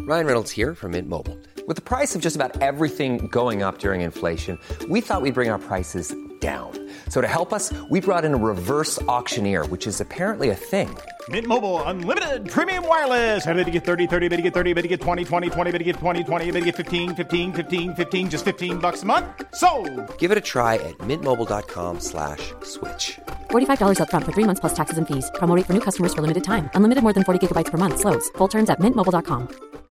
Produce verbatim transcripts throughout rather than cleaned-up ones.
Ryan Reynolds here from Mint Mobile. With the price of just about everything going up during inflation, we thought we'd bring our prices down. So to help us, we brought in a reverse auctioneer, which is apparently a thing. Mint Mobile Unlimited Premium Wireless. How to get thirty, thirty, how to get thirty, how to get twenty, twenty, twenty, how to get twenty, twenty, how to get fifteen, fifteen, fifteen, fifteen, just fifteen bucks a month? Sold! Give it a try at mintmobile.com slash switch. forty-five dollars up front for three months plus taxes and fees. Promo rate for new customers for limited time. Unlimited more than forty gigabytes per month. Slows full terms at mint mobile dot com.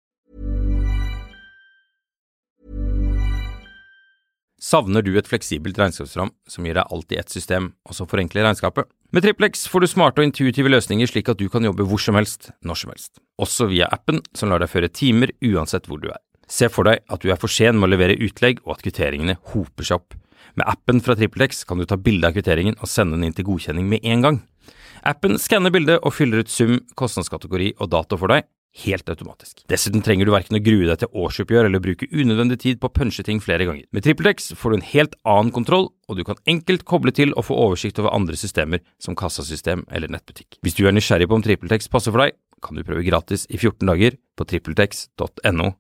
Savner du et fleksibelt regnskapsprogram som gir deg alt i ett system, og som forenkler regnskapet? Med TrippelX får du smarte og intuitive løsninger slik at du kan jobbe hvor som helst, når som helst. Også via appen som lar deg føre timer uansett hvor du er. Se for deg at du er for sen med å levere utlegg og at kvitteringene hoper seg opp. Med appen fra TrippelX kan du ta bilde av kvitteringen og sende den inn til godkjenning med en gang. Appen skanner bildet og fyller ut sum, kostnadskategori og dato for deg, helt automatisk. Dessuten trenger du hverken å grue deg til årsoppgjør eller bruke unødvendig tid på å punche ting flere ganger. Med TrippelX får du en helt annen kontroll, og du kan enkelt koble til og få oversikt over andre systemer som kassasystem eller nettbutikk. Hvis du er nysgjerrig på om TrippelX passer for deg, kan du prøve gratis i fjorten dager på trippeltex punktum no.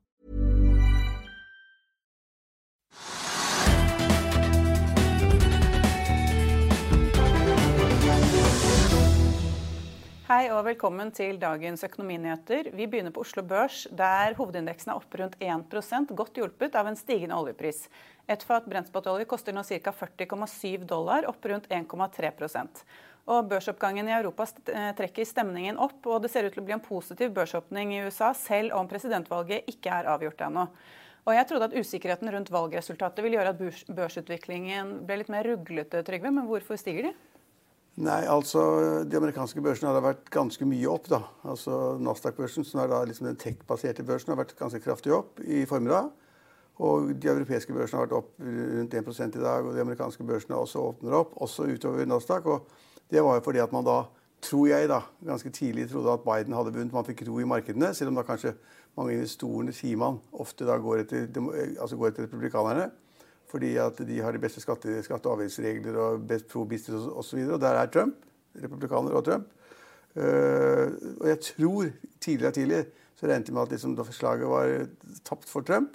Hei og velkommen til dagens økonominyheter. Vi begynner på Oslo Børs, der hovedindeksen er opp rundt én prosent, godt hjulpet av en stigende oljepris. Et fat brentspotolje koster nå ca. førti komma syv dollar, opp rundt én komma tre prosent. Og børsoppgangen i Europa trekker stemningen opp, og det ser ut til å bli en positiv børsåpning i U S A, selv om presidentvalget ikke er avgjort ennå. Og jeg trodde at usikkerheten rundt valgresultatet ville gjøre at børs- børsutviklingen ble litt mer ruglete, Trygve, men hvorfor stiger de? Nei, altså, de amerikanske børsene har vært ganske mye opp, da. Altså, Nasdaq-børsen, som er da liksom den tech-baserte børsen, har vært ganske kraftig opp i formiddag. Og de europeiske børsene har vært opp rundt én prosent i dag, og de amerikanske børsene også åpner opp, også utover Nasdaq. Og det var jo fordi at man da, tror jeg da, ganske tidlig trodde at Biden hadde vunnet. Man fikk ro i markedene, selv om da kanskje mange investorene, sier man, ofte da går etter, altså går etter republikanerne. Fordi at de har de beste skatte, skatte- og avgiftsregler og best pro-business og så videre. Og der er Trump, republikaner og Trump. Uh, og jeg tror tidligere og tidligere så regnet jeg med at liksom, da forslaget var tapt for Trump.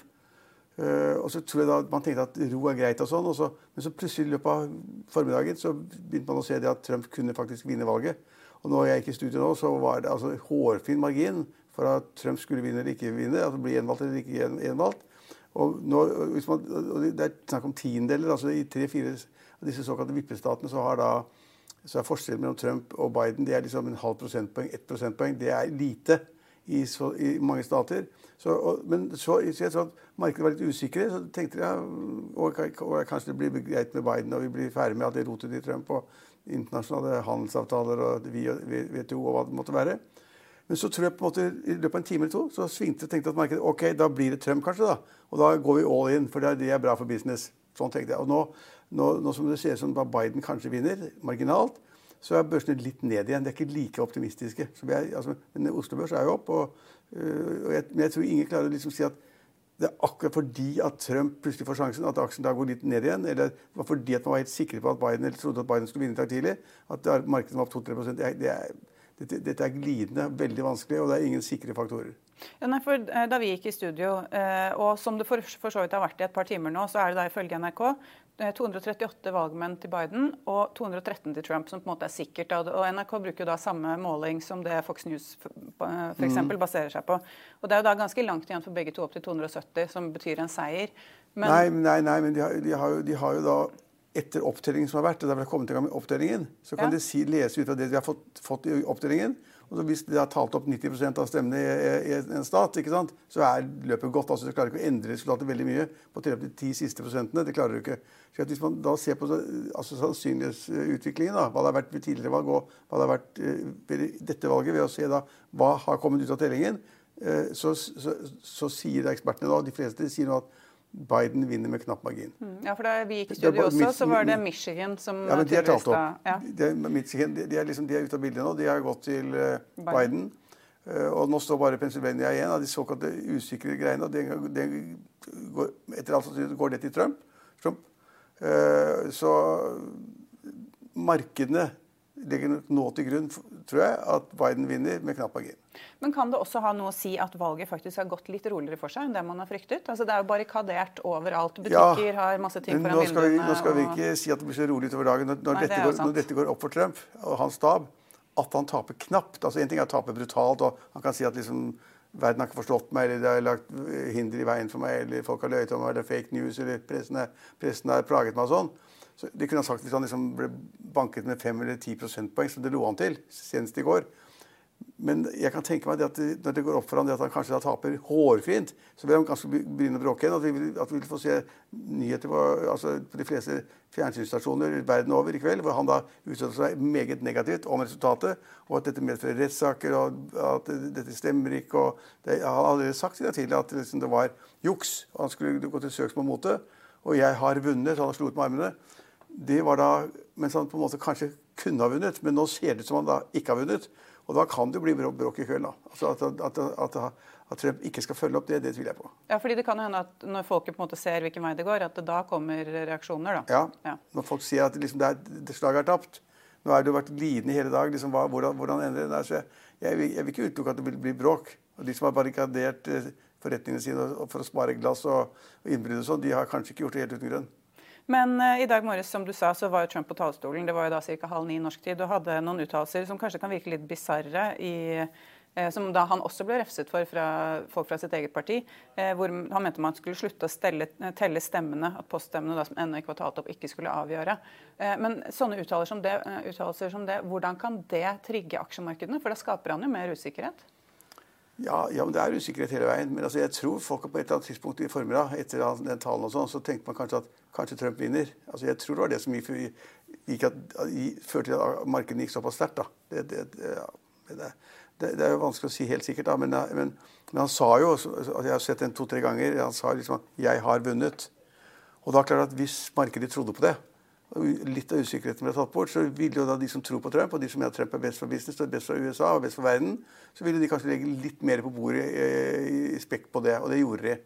Uh, og så tror jeg da man tenkte at ro er greit og sånn. Og så, men så plutselig i løpet av formiddagen så begynte man å se det at Trump kunne faktisk vinne valget. Og når jeg gikk i studio nå, så var det altså hårfin margin for at Trump skulle vinne eller ikke vinne. Altså bli gjenvalgt eller ikke gjenvalgt. Og, nå, hvis man, og det er snakk om tiendeler, altså i tre-fire av disse såkalte vippestatene så, har da, så er forskjellen mellom Trump og Biden, det er liksom en halv prosentpoeng, ett prosentpoeng, det er lite i, så, i mange stater. Så, og, men så, så jeg så at markedet var litt usikre, så tenkte jeg, og, og kanskje det blir greit med Biden, og vi blir ferdig med at det rotet i Trump og internasjonale handelsavtaler og W T O og hva det måtte være. Men så tror jeg på en måte, i løpet av en time eller to, så svingte jeg tenkte at markedet, ok, da blir det Trump kanskje da. Og da går vi all in, for det er, det er bra for business. Sånn tenkte jeg. Og nå, nå, nå som det ser ut som da Biden kanskje vinner, marginalt, så er børsene litt ned igjen. Det er ikke like optimistiske. Så vi er, altså, men Oslo Børs er jo opp, og, øh, og jeg, men jeg tror ingen klarer å liksom si at det er akkurat fordi at Trump plutselig får sjansen, at aksjen da går litt ned igjen, eller fordi at man var helt sikre på at Biden, eller trodde at Biden skulle vinne i dag tidlig, at markedet var opp to til tre prosent. Det er, det er Dette, dette er glidende, veldig vanskelig, og det er ingen sikre faktorer. Ja, nei, for da vi gikk i studio, og som det for, for så vidt har vært i et par timer nå, så er det da ifølge N R K to hundre og trettiåtte valgmenn til Biden og to hundre og tretten til Trump, som på en måte er sikkert. Og N R K bruker jo da samme måling som det Fox News for eksempel mm. baserer seg på. Og det er jo da ganske langt igjen for begge to opp til to hundre og sytti, som betyr en seier. Men... Nei, nei, nei, men de har, de har, jo, de har jo da etter opptellingen som har vært, og da vi har kommet i gang med opptellingen, så kan ja. de si, lese ut av det de har fått, fått i opptellingen, og så hvis de har talt opp nitti prosent av stemmene i, i en stat, ikke sant, så er løpet godt. Altså, du klarer ikke å endre resultatet veldig mye på de ti siste prosentene, det klarer du ikke. Så hvis man da ser på altså, sannsynlighetsutviklingen, da, hva det har vært ved tidligere valg, og hva det har vært ved dette valget, ved å se da, hva har kommet ut av tellingen, så, så, så, så sier ekspertene da, de fleste sier nå at Biden vinner med knapp margin. Mm, ja, for da vi gikk i studio også, så var det Michigan som... Ja, men de er talt opp. Ja. De, Michigan, de, de, er liksom, de er ute av bildet nå. De har gått til uh, Biden. Biden. Uh, og nå står bare Pennsylvania igjen av de såkalte usikre greiene. Og det, det går, etter alt så går det til Trump. Trump. Uh, så markedene legger nå til grunn, tror jeg, at Biden vinner med knapp margin. Men kan det også ha noe å si at valget faktisk har gått litt roligere for seg enn det man har fryktet? Altså det er jo barrikadert overalt. Butikker ja, har masse ting foran vinduene. Nå skal vi ikke og... si at det blir så rolig utover dagen. Når, når, Nei, dette, går, når dette går opp for Trump og hans stab, at han taper knapt. Altså en ting er å tape brutalt, og han kan si at liksom verden har ikke forstått meg, eller det har lagt hinder i veien for meg, eller folk har løyet om meg, eller fake news, eller pressen, er, pressen har plaget meg og sånn. Så det kunne han sagt hvis han liksom ble banket med fem eller ti prosentpoeng, som det lå han til, senest i går. Men jeg kan tenke meg at når det går opp for han, det at han kanskje da taper hårfint, så vil han kanskje begynne å bråke igjen, at vi vil, at vi vil få se nyheter på, altså på de fleste fjernsynsstasjoner verden over i kveld, hvor han da uttaler seg meget negativt om resultatet, og at dette medfører rettssaker, og at dette stemmer ikke, og det, han har allerede sagt siden tidlig at liksom, det var juks, og han skulle gå til søksmål mot det, og jeg har vunnet, så han har slået med armene. Det var da, mens han på en måte kanskje kunne ha vunnet, men nå ser det ut som han da ikke har vunnet. Og da kan det jo bli bråk i kveld da. Altså at, at, at, at Trump ikke skal følge opp det, det tviler jeg på. Ja, fordi det kan jo hende at når folket på en måte ser hvilken vei det går, at det da kommer reaksjoner da. Ja, ja. Når folk sier at liksom, det, er, det slaget er tapt. Nå har det jo vært lidende hele dag, liksom, hva, hvordan, hvordan endrer det der. Så jeg, jeg, vil, jeg vil ikke utelukke at det vil bli bråk. Og de som har barrikadert forretningene sine for å spare glass og, og innbryde og sånn, de har kanskje ikke gjort det helt uten grunn. Men uh, i dag morges, som du sa, så var jo Trump på talerstolen. Det var jo da cirka halv ni norsk tid, og hadde noen uttalelser som kanskje kan virke litt bizarre, i, uh, som da han også ble refset for fra folk fra sitt eget parti, uh, hvor han mente man skulle slutte å stelle, telle stemmene, at poststemmene da, som ennå ikke var talt opp, ikke skulle avgjøre. Uh, men sånne uttalelser som, det, uh, uttalelser som det, hvordan kan det trigge aksjemarkedene? For da skaper han jo mer usikkerhet. Ja, ja, men det er usikkerhet hele veien. Men altså, jeg tror folk på et eller annet tidspunkt i formiddag, etter den talen og sånn, så tenkte man kanskje at kanskje Trump vinner. Altså, jeg tror det var det som gikk, gikk at, førte til at markedet gikk såpass sterkt. Da. Det, det, det, ja, det, det, det er jo vanskelig å si helt sikkert, da. Men, men, men han sa jo, altså, jeg har sett den to-tre ganger, han sa liksom at jeg har vunnet. Og da klart at hvis markedet trodde på det, og litt av usikkerheten ble tatt bort, så ville jo da de som tror på Trump, og de som mener at Trump er best for business, og best for U S A og best for verden, så ville de kanskje legge litt mer på bordet i spekk på det, og det gjorde de.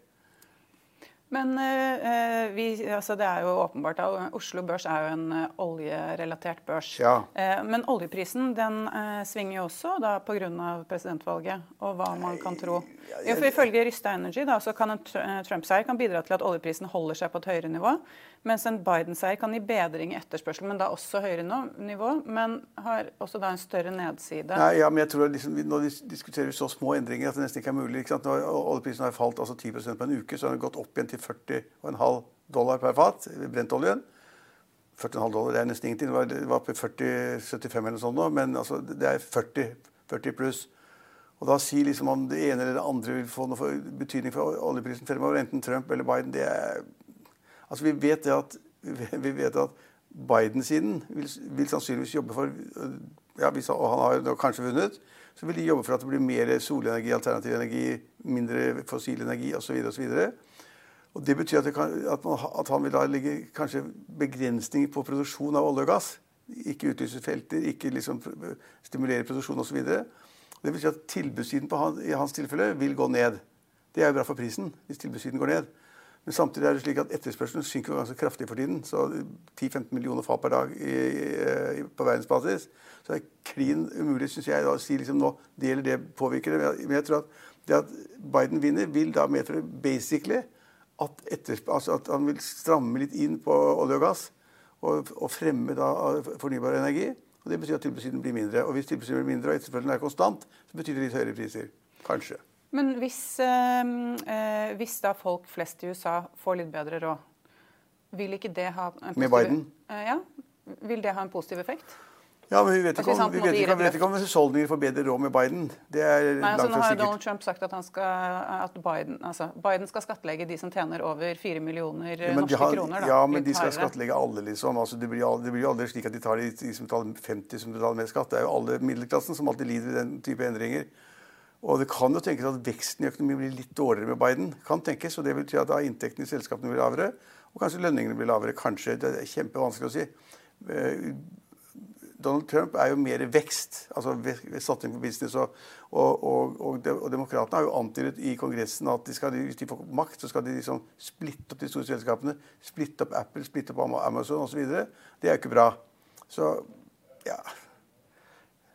Men eh, vi, altså det er jo åpenbart at Oslo Børs er jo en uh, oljerelatert børs. Ja. Eh, men oljeprisen den eh, svinger jo også da på grunn av presidentvalget, og hva man kan tro. Jo, for ifølge Rystad Energy da, så kan en Trump-seier kan bidra til at oljeprisen holder seg på et høyere nivå, mens en Biden-seier kan gi bedring i etterspørsel, men da også høyere nivå, men har også da en større nedside. Nei, ja, men jeg tror at liksom, nå diskuterer vi så små endringer at det nesten ikke er mulig. Ikke sant? Når oljeprisen har falt altså ti prosent på en uke, så har den gått opp igjen til førti komma fem dollar per fat, brentoljen. førti komma fem dollar, det er nesten ingenting. Det var, det var på førti syttifem eller noe sånt nå, men altså, det er førti, førti pluss. Og da sier liksom om det ene eller det andre vil få noe for betydning for oljeprisen fremover, enten Trump eller Biden, det er... Altså, vi vet det at, vi vet at Biden-siden vil, vil sannsynligvis jobbe for, ja, hvis, og han har kanskje vunnet, så vil de jobbe for at det blir mer solenergi, alternativ energi, mindre fossil energi, og så videre, og så videre. Og det betyr at, det kan, at, man, at han vil da legge kanskje begrensninger på produksjon av olje og gass. Ikke utlyse felter, ikke liksom stimulere produksjon og så videre. Det betyr at tilbudssiden på han, i hans tilfelle vil gå ned. Det er jo bra for prisen, hvis tilbudssiden går ned. Men samtidig er det slik at etterspørselen synker ganske kraftig for tiden. Så ti til femten millioner fat per dag i, i, på verdensbasis. Så det er klin umulig, synes jeg, da, å si liksom nå, det eller det påvirker det. Men jeg tror at det at Biden vinner vil da medføre basically at, altså at han vil stramme litt inn på olje og gass og, og fremme da fornybar energi. Og det betyr at tilbudssiden blir mindre. Og hvis tilbudssiden blir mindre og etterspørselen er konstant, så betyr det litt høyere priser. Kanskje. Men hvis, eh, hvis da folk flest i U S A får litt bedre råd, vil ikke det ha en positiv... Med Biden? Eh, ja, vil det ha en positiv effekt? Ja, men vi vet ikke om, vi vet ikke, vet ikke om husholdninger får bedre råd med Biden. Det er Nei, altså, langt nå har sikkert. Donald Trump sagt at, han skal, at Biden, altså, Biden skal skattlegge de som tjener over fire millioner ja, norske har, kroner. Da, ja, men de skal skattlegge alle, liksom. Altså, det, blir jo aldri, det blir jo aldri slik at de tar de, de som betaler femti som betaler mer skatt. Det er jo alle middelklassen som alltid lider i den type endringer. Og det kan jo tenkes at veksten i økonomien blir litt dårligere med Biden. Kan tenkes, og det vil si at da inntektene i selskapene blir lavere, og kanskje lønningene blir lavere. Kanskje, det er kjempevanskelig å si. Donald Trump er jo mer vekst, altså satsing på business, og, og, og, og, og demokratene har jo antydet i kongressen at de skal, hvis de får makt, så skal de liksom splitte opp de store selskapene, splitte opp Apple, splitte opp Amazon og så videre. Det er jo ikke bra. Så, ja...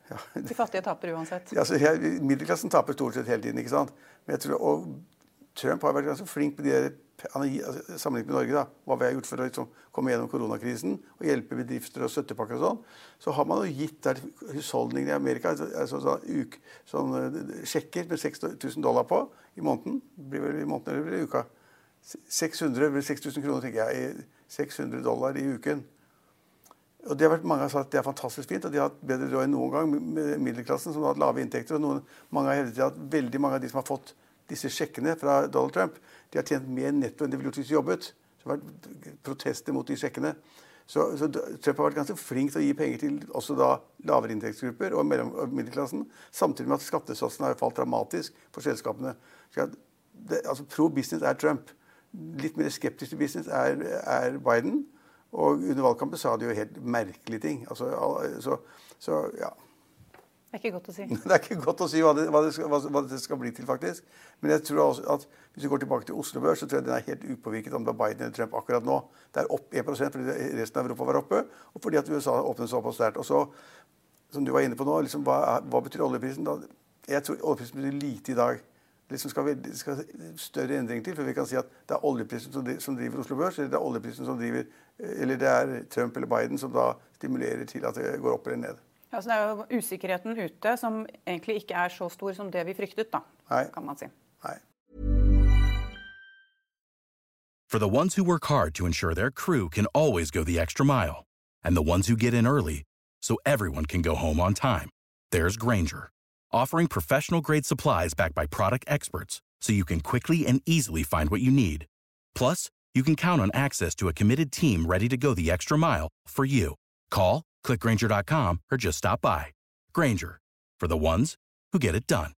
Ja. De fattige taper uansett. Ja, altså, middelklassen taper stort sett hele tiden, ikke sant? Men jeg tror, og Trump har vært ganske flink med de, altså, sammenlignet med Norge, da, hva vi har gjort for å liksom, komme gjennom koronakrisen og hjelpe bedrifter og støttepakker og sånn, så har man jo gitt der husholdninger i Amerika, altså sånn, uk, sånn sjekker med seks tusen dollar på i måneden, blir vel i måneden eller blir det i uka, seks hundre, seks tusen kroner, tenker jeg, seks hundre dollar i uken. Og det har vært mange har sagt at det er fantastisk fint, og de har hatt bedre råd enn noen gang med middelklassen som har hatt lave inntekter, og noen, mange har hevdet at veldig mange av de som har fått disse sjekkene fra Donald Trump, de har tjent mer netto enn de ville gjort hvis de jobbet. Så det har vært protester mot de sjekkene. Så, så Trump har vært ganske flink til å gi penger til også da lavere inntektsgrupper og mellom og middelklassen, samtidig med at skattesatsene har falt dramatisk for selskapene. Så det, altså pro-business er Trump. Litt mer skeptisk til business er, er Biden. Og under valgkampen sa de jo helt merkelige ting. Altså, så, så, ja. Det er ikke godt å si. Det er ikke godt å si hva det, hva, det skal, hva, hva det skal bli til, faktisk. Men jeg tror også at hvis vi går tilbake til Oslo Børs, så tror jeg den er helt upåvirket om det er Biden eller Trump akkurat nå. Det er opp en prosent fordi resten av Europa var oppe, og fordi at U S A åpnet så opp og sterkt. Og så, som du var inne på nå, liksom, hva, hva betyr oljeprisen? Da? Jeg tror oljeprisen betyr lite i dag. Det liksom skal, det skal større endring til, for vi kan si at det er oljeprisen som, som driver Oslo Børs, eller det er oljeprisen som driver, eller det er Trump eller Biden som da stimulerer til at det går opp eller ned. Ja, så det er jo usikkerheten ute som egentlig ikke er så stor som det vi fryktet, da, Nei. kan man si. Nei. For the ones who work hard to ensure their crew can always go the extra mile, and the ones who get in early so everyone can go home on time, there's Grainger, offering professional-grade supplies backed by product experts so you can quickly and easily find what you need. Plus, you can count on access to a committed team ready to go the extra mile for you. Call, click Grainger dot com, or just stop by. Grainger, for the ones who get it done.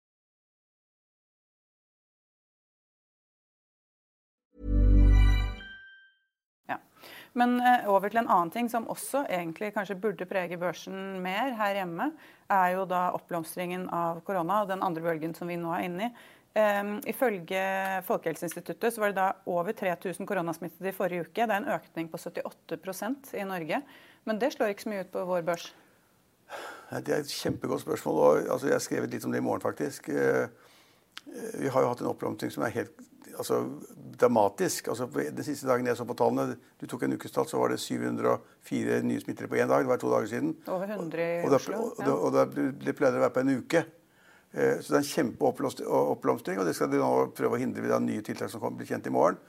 Ja. Men eh, over til en annen ting som også egentlig kanskje burde prege børsen mer her hjemme, er jo da oppblomstringen av korona og den andre bølgen som vi nå er inne i. Um, ifølge Folkehelseinstituttet så var det da over tre tusen koronasmittede i forrige uke. Det er en økning på syttiåtte prosent i Norge. Men det slår ikke så mye ut på vår børs. Det er et kjempegodt spørsmål, og altså, jeg har skrevet litt om det i morgen faktisk. Vi har jo hatt en oppblomstring som er helt altså, dramatisk. Altså, den siste dagen jeg så på tallene, du tok en ukestall, så var det syv hundre og fire nye smittere på en dag. Det var to dager siden. Over hundre i og, Oslo. Og, og, og, og det pleide å være på en uke. Så det er en kjempeoppblomstring, og det skal de nå prøve å hindre ved nye tiltak som kommer bli kjent i morgen.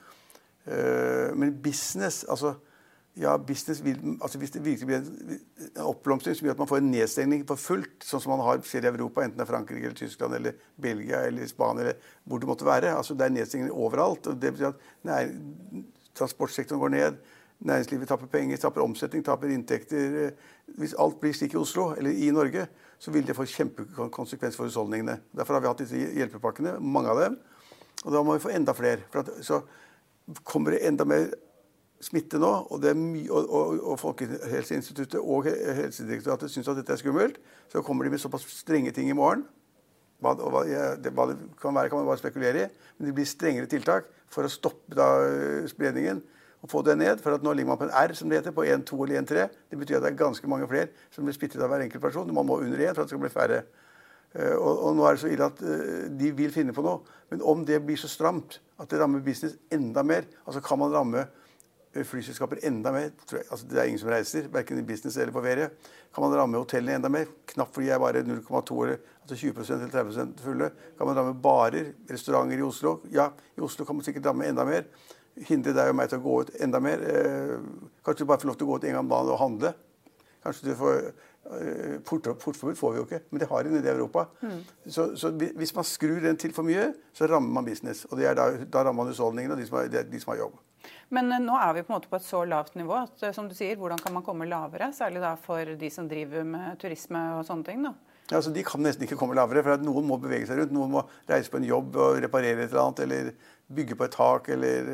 Men business, altså, ja, business vil, altså hvis det virkelig blir en, en oppblomstring som gjør at man får en nedstengning for fullt, sånn som man har ser i Europa, enten det er Frankrike eller Tyskland eller Belgia eller Spania, eller hvor det måtte være. Altså det er nedstengning overalt, og det betyr at nei, transportsektoren går ned, næringslivet tapper penger, tapper omsetning, tapper inntekter. Hvis alt blir slik i Oslo eller i Norge, så vil det få kjempekonsekvens for husholdningene. Derfor har vi hatt disse hjelpepakkene, mange av dem, og da må vi få enda flere. For at, så kommer det enda mer smitte nå, og, det er mye, og, og, og Folkehelseinstituttet og Helsedirektoratet synes at dette er skummelt, så kommer de med såpass strenge ting i morgen. Hva, og hva, det, hva det kan være, kan man bare spekulere i, men det blir strengere tiltak for å stoppe da, spredningen, og få det ned, for at nå ligger man på en R, som det heter, på en to eller en tre. Det betyr at det er ganske mange flere som blir smittet av hver enkelt person. Man må under en for at det skal bli færre. Og, og nå er det så ille at de vil finne på noe. Men om det blir så stramt at det rammer business enda mer, altså kan man ramme flyselskaper enda mer, tror jeg, altså det er ingen som reiser, hverken i business eller på ferie, kan man ramme hotellene enda mer, knapt fordi jeg er bare null komma to eller altså tjue prosent eller tretti prosent fulle, kan man ramme barer, restauranter i Oslo, ja, i Oslo kan man sikkert ramme enda mer, hindre deg og meg til å gå ut enda mer. Eh, kanskje du bare får lov til å gå ut en gang om dagen og handle. Kanskje du får eh, port, portforbud får vi jo ikke, men det har de nede i Europa. Mm. Så, så hvis man skrur den til for mye, så rammer man business. Og det er da, da rammer man husholdningene og de som, har, de, de som har jobb. Men nå er vi på en måte på et så lavt nivå at, som du sier, hvordan kan man komme lavere? Særlig da for de som driver med turisme og sånne ting da. Ja, altså de kan nesten ikke komme lavere, for at noen må bevege seg rundt. Noen må reise på en jobb og reparere et eller annet, eller bygge på et tak, eller...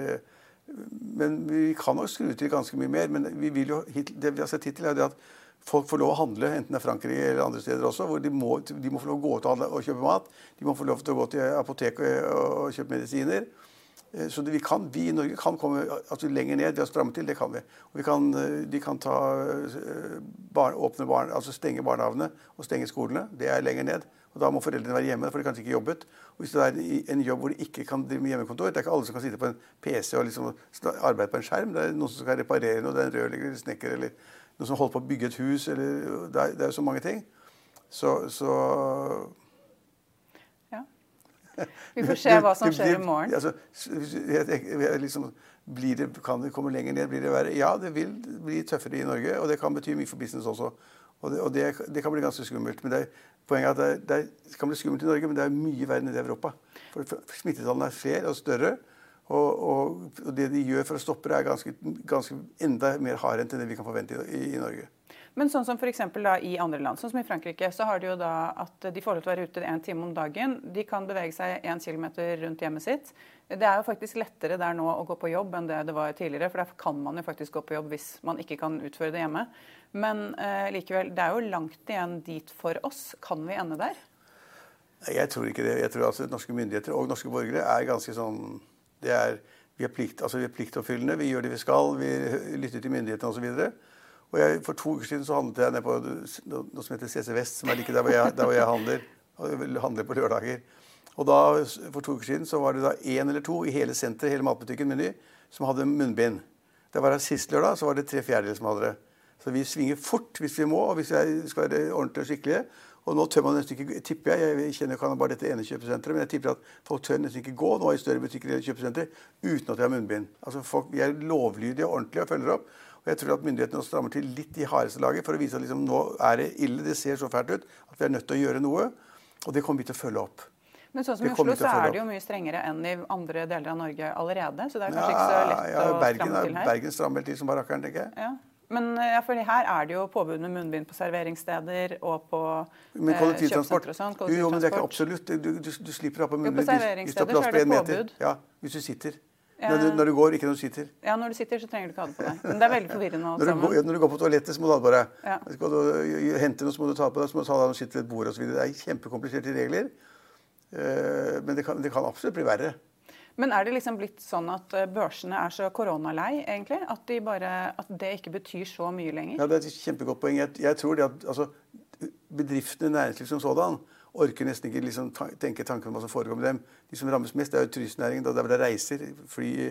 Men vi kan nok skru til ganske mye mer, men vi vil jo, det vi har sett hittil er det at folk får lov å handle, enten det er Frankrike eller andre steder også, hvor de må, de må få lov å gå til og kjøpe mat, de må få lov til å gå til apotek og, og kjøpe medisiner. Så det, vi, kan, vi i Norge kan komme altså lenger ned ved å stramme til, det kan vi. Og vi kan, de kan ta, barn, åpne barn, altså stenge barnehagene og stenge skolene, det er lenger ned. Og da må foreldrene være hjemme, for de kanskje ikke jobbet. Og hvis det er en jobb hvor de ikke kan drive med hjemmekontor, det er ikke alle som kan sitte på en P C og liksom arbeide på en skjerm. Det er noen som skal reparere noe, det er en rørlegger eller snekker, eller noen som holder på å bygge et hus, eller det er, det er så mange ting. Så... så Vi får se hva som skjer i morgen. Altså, liksom, blir det, kan det komme lenger ned, blir det verre? Ja, det vil bli tøffere i Norge, og det kan bety mye for business også. Og det, og det, det kan bli ganske skummelt. Men det er, poenget er at det, er, det kan bli skummelt i Norge, men det er mye verre enn i Europa. For smittetallene er flere og større, og, og, og det de gjør for å stoppe det er ganske, ganske enda mer hardhendt enn det vi kan forvente i, i, i Norge. Men sånn som for eksempel da i andre land, sånn som i Frankrike, så har de jo da at de får lov til å være ute en time om dagen. De kan bevege seg en kilometer rundt hjemmet sitt. Det er jo faktisk lettere der nå å gå på jobb enn det det var tidligere, for derfor kan man jo faktisk gå på jobb hvis man ikke kan utføre det hjemme. Men eh, likevel, det er jo langt igjen dit for oss. Kan vi ende der? Jeg tror ikke det. Jeg tror altså norske myndigheter og norske borgere er ganske sånn, det er, vi er plikt, altså vi er pliktoppfyllende, vi gjør det vi skal, vi lytter til myndighetene og så videre. Og jeg, for to uker siden så handlet jeg ned på noe som heter C C Vest, som er like der hvor jeg, der hvor jeg handler, og handler på lørdager. Og da, for to uker siden så var det da en eller to i hele senteret, hele matbutikken Meny, som hadde munnbind. Det var sist lørdag, så var det tre fjerdedeler som hadde det. Så vi svinger fort hvis vi må, og hvis vi skal være ordentlig og skikkelige. Og nå tør man nesten ikke, tipper jeg, jeg kjenner jo ikke bare dette ene kjøpesenteret, men jeg tipper at folk tør nesten ikke gå nå i større butikker eller kjøpesentre uten at de har munnbind. Altså folk, vi er lovlydige og ordentlige og følger opp. Og jeg tror at myndighetene strammer til litt i hardeste laget for å vise at liksom, nå er det ille, det ser så fælt ut, at vi er nødt til å gjøre noe, og det kommer vi til å følge opp. Men sånn som i Oslo så er det jo mye strengere enn i andre deler av Norge allerede, så det er kanskje ja, ikke så lett ja, å Bergen, stramme til her. Bergen strammer til som barakkeren, tenker jeg. Ja. Men ja, for her er det jo påbud med munnbind på serveringssteder og på men kollektivtransport, eh, kjøpesenter og sånn. Jo, men det er ikke absolutt. Du, du, du slipper å ha på munnbind. Jo, på serveringssteder så er det påbud. Ja, hvis du sitter. Når du, når du går, ikke når du sitter. Ja, når du sitter så trenger du ikke ha det på deg. Men det er veldig forvirrende alt når, du sammen. går, når du går på toalettet så må du ha det på deg. Ja. Skal du hente noe så må du ta på deg, så må du ta deg når du sitter ved et bord og så videre. Det er kjempekompliserte regler, uh, men det kan, det kan absolutt bli verre. Men er det liksom blitt sånn at børsene er så koronalei, egentlig? At, de bare, at det ikke betyr så mye lenger? Ja, det er et kjempegodt poeng. Jeg, jeg tror det at altså, bedriftene, næringsliv som sådan, orker nesten ikke liksom, tenke tanken om hva som foregår med dem. De som rammes mest er jo turistnæringen, da det reiser, fly,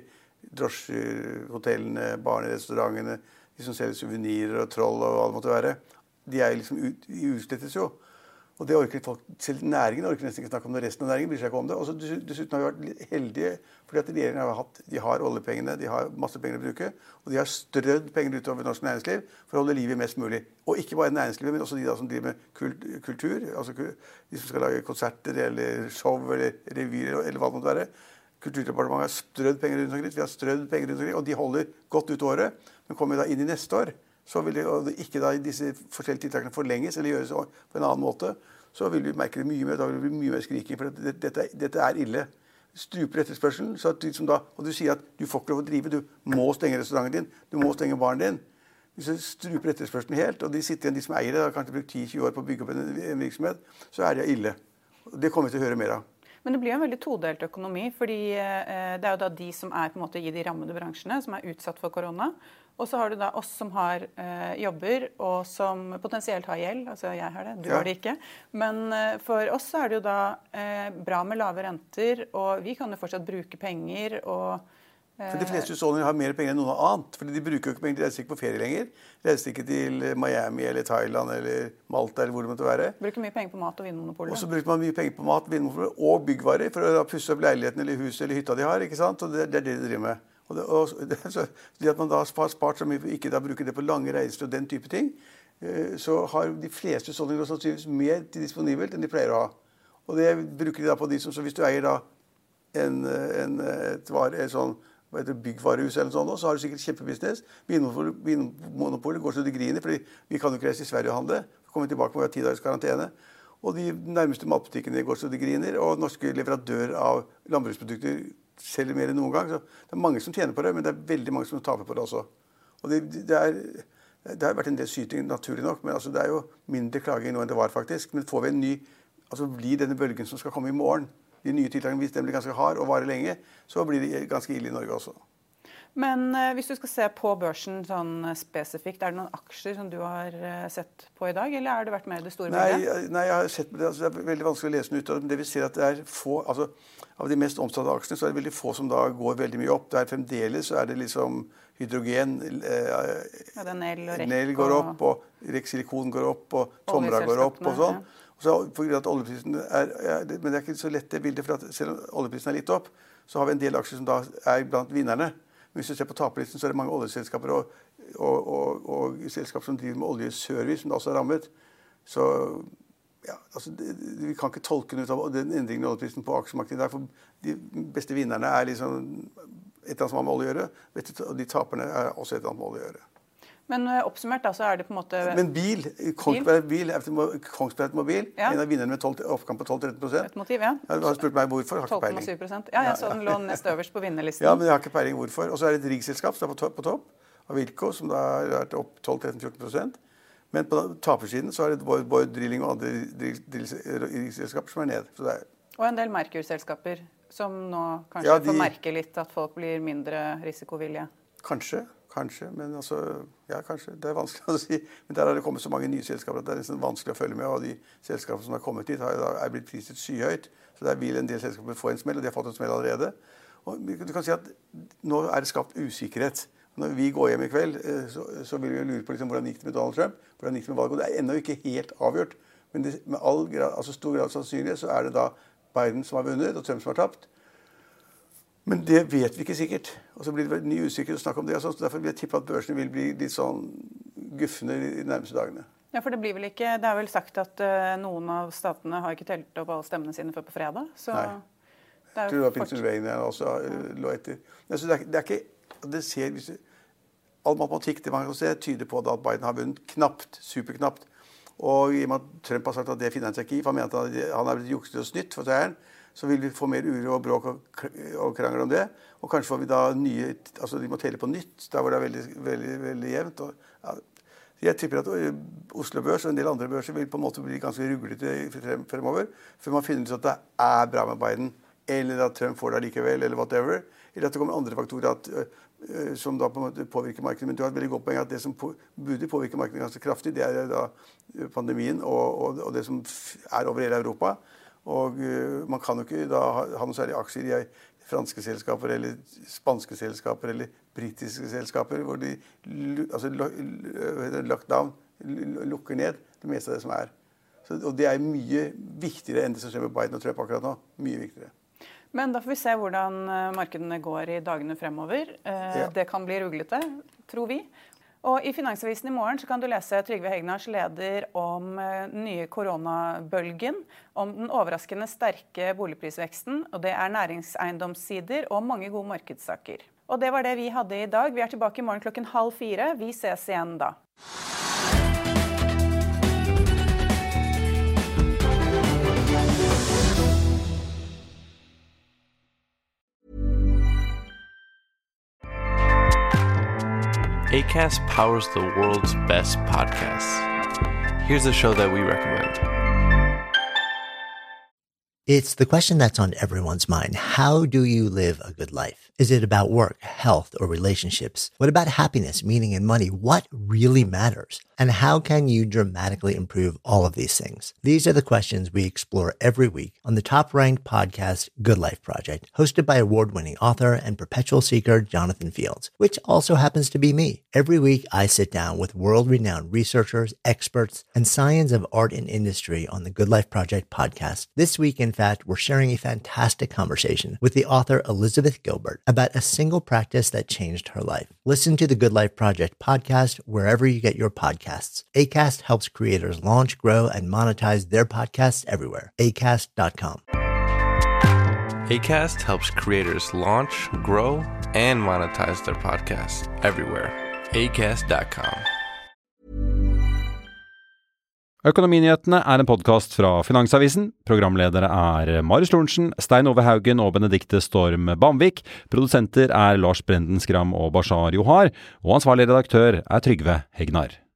drosjer, hotellene, barnerestaurantene, de som selger suvenirer og troll og hva det måtte være. De er liksom ut, utslettes jo. Og det orker folk, selv næringen orker nesten ikke snakke om det, resten av næringen bryr seg ikke om det. Og så dessuten har vi vært heldige, fordi at regjeringen har hatt, de har oljepengene, de har masse penger å bruke, og de har strødd penger utover norsk næringsliv for å holde livet mest mulig. Og ikke bare næringslivet, men også de da som driver med kultur, altså de som skal lage konserter eller show eller revyer eller hva det måtte være. Kulturdepartementet har strødd penger rundt omkring, vi har strødd penger rundt omkring, og de holder godt ut året, men kommer da inn i neste år. Så vil det, og ikke da disse forskjellige tiltakene forlenges eller gjøres på en annen måte, så vil vi merke det mye mer, da vil det bli mye mer skriking, for dette, dette, dette er ille. Struper etterspørselen, så at du, da, og du sier at du får ikke lov å drive, du må stenge restauranten din, du må stenge baren din. Hvis du struper etterspørselen helt, og de sitter igjen, de som eier det, har kanskje brukt ti til tjue år på å bygge opp en, en virksomhet, så er det ille. Det kommer vi til å høre mer av. Men det blir jo en veldig todelt økonomi, fordi eh, det er jo da de som er på en måte i de rammede bransjene, som er utsatt for korona. Og så har du da oss som har eh, jobber, og som potensielt har gjeld. Altså jeg har det, du ja. har det ikke. Men eh, for oss er det jo da eh, bra med lave renter, og vi kan jo fortsatt bruke penger. Og, eh, for de fleste husholdninger har mer penger enn noe annet, fordi de bruker jo ikke penger, de reiser ikke på ferie lenger. De reiser ikke til Miami eller Thailand eller Malta eller hvor det måtte være. Bruker mye penger på mat og vinmonopolet. Og så bruker man mye penger på mat, vinmonopolet og byggvarer for å pusse opp leiligheten eller huset eller hytta de har, ikke sant? Og det, det er det de driver med. Og det, og det, så, det at man da har spart så mye, ikke da bruker det på lange reiser og den type ting, så har de fleste husholdninger sannsynligvis mer til disponibelt enn de pleier å ha. Og det bruker de da på de som, så hvis du eier da en, en, et vare, en sånn, hva heter det, byggvarehus eller sånn, så har du sikkert kjempebusiness. Vinmonopolet går så de griner, fordi vi kan jo ikke reise i Sverige og handle. Så kommer vi tilbake med å ha ti dagers karantene. Og de nærmeste matbutikkene går så de griner, og norske leverandører av landbruksprodukter selger mer enn noen gang. Så det er mange som tjener på det, men det er veldig mange som taper på det også. Og det, det, er, det har vært en del syting, naturlig nok, men altså, det er jo mindre klaging nå enn det var faktisk. Men får vi en ny, altså blir denne bølgen som skal komme i morgen, de nye tiltakene, hvis de blir ganske hard og varer lenge, så blir det ganske ille i Norge også. Men uh, hvis du skal se på børsen sånn spesifikt, er det noen aksjer som du har uh, sett på i dag, eller har det vært mer det store nei, bildet? Nei, jeg har sett på det. Altså, det er veldig vanskelig å lese den ut av det. Det vil si at det er få, altså av de mest omsatte aksjene, så er det veldig få som da går veldig mye opp. Det er fremdeles, så er det liksom hydrogen, eh, ja, det er Nel og Rek, Nel går opp, og Rek Silikon går opp, og Tomra går opp, og sånn. Ja. Og så på grunn av at oljeprisen er, ja, det, men det er ikke så lett det bildet, for at selv om oljeprisen er litt opp, så har vi en del aksjer som da er blant vinnerne. Men hvis du ser på taperlisten, så er det mange oljeselskaper og, og, og, og selskaper som driver med oljeservice, som da også er rammet. Så ja, altså, det, vi kan ikke tolke den ut av den endringen i oljeprisen på aksjemarkedet der, for de beste vinnerne er liksom et eller annet som har med olje å gjøre, og de taperne er også et eller annet med olje å gjøre. Men oppsummert da, så er det på en måte... Men bil, Kongsberg bil, Kongsberg Mobil, ja. En av vinnerne med tolv, oppgang på tolv til tretten prosent. Et motiv, ja. Jeg har spurt meg hvorfor, har ikke peiling. tolv komma syv prosent. Ja, jeg så den lå nest øverst på vinnerlisten. Ja, men jeg har ikke peiling hvorfor. Og så er det et riggselskap som er på topp, på topp, av Wilco, som da har vært opp tolv til tretten til fjorten prosent. Men på tapersiden så er det både, både drilling og andre riggselskaper som er ned. Så det er... Og en del Merkur-selskaper som nå kanskje ja, de... får merke litt at folk blir mindre risikovillige. Kanskje. Kanskje, men altså, ja, kanskje, det er vanskelig å si. Men der har det kommet så mange nye selskaper at det er nesten vanskelig å følge med, og de selskapene som har kommet dit har, er blitt priset skyhøyt, så der vil en del selskaper få en smell, og de har fått en smell allerede. Og du kan si at nå er det skapt usikkerhet. Når vi går hjem i kveld, så, så vil vi lure på liksom, hvordan gikk det med Donald Trump, hvordan gikk det med valget, og det er ennå ikke helt avgjort. Men det, med all grad, altså stor grad sannsynlighet så er det da Biden som har vunnet, og Trump som har tapt. Men det vet vi ikke sikkert. Og så blir det ny usikker å snakke om det. Og så derfor vil jeg tippe at børsene vil bli litt sånn guffende de nærmeste dagene. Ja, for det blir vel ikke... Det er vel sagt at uh, noen av statene har ikke telt opp alle stemmene sine før på fredag. Så nei. Det er jeg tror det var Pennsylvania også uh, lå etter. Altså, det, er, det er ikke... Det ser... Hvis det, all matematikk det man kan se tyder på at Biden har vunnet knapt, superknapt. Og i og med at Trump har sagt at det finner han seg ikke i, for han mener at han har blitt jukset og snytt for seieren, så vil vi få mer uro og bråk og, og krangel om det. Og kanskje får vi da nye, altså de må telle på nytt, der hvor det er veldig, veldig, veldig jevnt. Og, ja, jeg tipper at Oslo Børs og en del andre børser vil på en måte bli ganske ruglete fremover, før man finner ut at det er bra med Biden, eller at Trump får det likevel, eller whatever. Eller at det kommer andre faktorer at, uh, som da på en måte påvirker markedet. Men du har et veldig godt poeng at det som på, burde påvirke markedet ganske kraftig, det er da pandemien og, og, og det som er over hele Europa. Og uh, man kan jo ikke da ha, ha noen særlige aksjer i franske selskaper, eller spanske selskaper, eller britiske selskaper, hvor de altså, lockdown lukker ned det meste av det som er. Så, og det er mye viktigere enn det som skjer med Biden og Trump akkurat nå. Mye viktigere. Men da får vi se hvordan markedene går i dagene fremover. Uh, ja. Det kan bli ruglete, tror vi. Og i Finansavisen i morgen så kan du lese Trygve Hegnars leder om den nye koronabølgen, om den overraskende sterke boligprisveksten, og det er næringseiendomssider og mange gode markedssaker. Og det var det vi hadde i dag. Vi er tilbake i morgen klokken halv fire. Vi ses igjen da. Acast powers the world's best podcasts. Here's a show that we recommend. It's the question that's on everyone's mind. How do you live a good life? Is it about work, health, or relationships? What about happiness, meaning, and money? What really matters? And how can you dramatically improve all of these things? These are the questions we explore every week on the top-ranked podcast, Good Life Project, hosted by award-winning author and perpetual seeker Jonathan Fields, which also happens to be me. Every week, I sit down with world-renowned researchers, experts, and science of art and industry on the Good Life Project podcast. This week, in fact, we're sharing a fantastic conversation with the author Elizabeth Gilbert about a single practice that changed her life. Listen to the Good Life Project podcast wherever you get your podcasts. Acast helps creators launch, grow, and monetize their podcasts everywhere. acast dot com. Acast helps creators launch, grow, and monetize their podcasts everywhere. acast dot com. Økonominyhetene er en podcast fra Finansavisen. Programledere er Marius Lorentzen, Stein Ove Haugen og Benedikte Storm Bamvik. Produsenter er Lars Brenden Skram og Bashar Johar. Og ansvarlig redaktør er Trygve Hegnar.